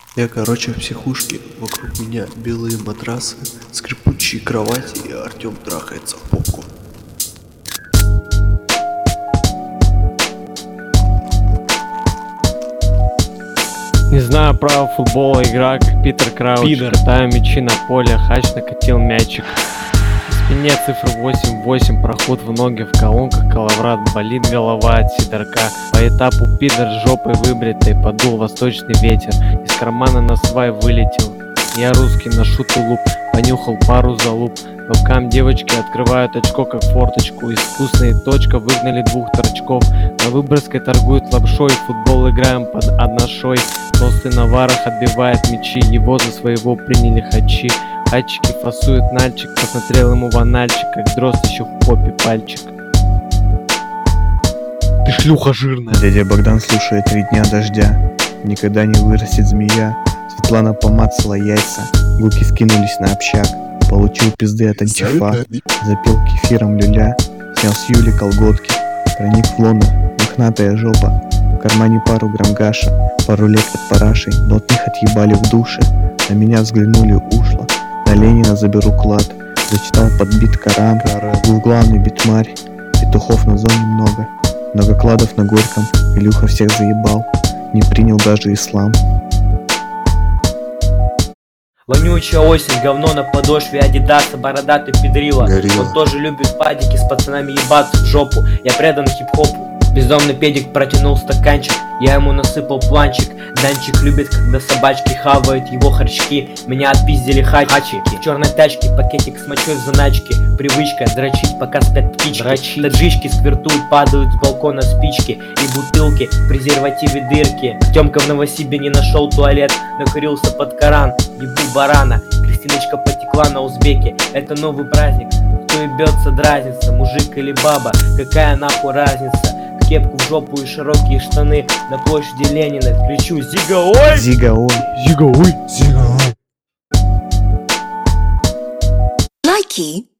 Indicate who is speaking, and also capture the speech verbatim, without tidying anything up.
Speaker 1: Я, короче, в психушке, вокруг меня белые матрасы, скрипучие кровати, и Артем трахается в попку.
Speaker 2: Не знаю правил футбола, игра как Питер Крауч. Пидор. Катаю мячи на поле, хач накатил мячик. В спине цифра восемь восемь, проход в ноги, в колонках коловрат, болит голова от сидорка. По этапу пидор с жопой выбритой, подул восточный ветер, из кармана на свай вылетел. Я русский, ношу тулуп, понюхал пару залуп. Вебкам девочки открывают очко как форточку. Искусная точка, выгнали двух торчков. На Выборгской торгуют лапшой, футбол играем под одношой. Толстый на варах отбивает мячи, его за своего приняли хачи. Хачики фасует нальчик, посмотрел ему в анальчик, как дрозд еще в попе пальчик.
Speaker 3: Ты шлюха жирная.
Speaker 4: Дядя Богдан слушает три дня дождя. Никогда не вырастет змея. Светлана помацала яйца, гуки скинулись на общак. Получил пизды от антифа, запил кефиром люля. Снял с Юли колготки, проник в лоно, мохнатая жопа. В кармане пару грамм гаша, пару лет под парашей. Блатных отъебали в душе, на меня взглянули ушло. На Ленина заберу клад, зачитал под бит Коран. Был главный битмарь, петухов на зоне много. Много кладов на Горьком, Илюха всех заебал. Не принял даже ислам.
Speaker 5: Вонючая осень, говно на подошве Адидаса, бородатый педрила.
Speaker 1: Горилла.
Speaker 5: Он тоже любит падики с пацанами ебаться в жопу. Я предан хип-хопу. Бездомный педик протянул стаканчик, я ему насыпал планчик. Данчик любит, когда собачки хавают его харчки. Меня отпиздили хачики. В черной тачке пакетик с мочой в заначке. Привычка дрочить, пока спят птички. Дрочить. Таджички сквертуют, падают с балкона спички и бутылки, в презервативе дырки. Артемка в Новосибе не нашел туалет, накурился под Коран. Ебу барана, Кристиночка потекла на узбеке. Это новый праздник, кто ебется дразнится, мужик или баба, какая нахуй разница. Кепку в жопу и широкие штаны на площади Ленина. Кричу: Зига ой!
Speaker 4: Зига ой!
Speaker 3: Зига ой!
Speaker 1: Зига ой!
Speaker 6: Nike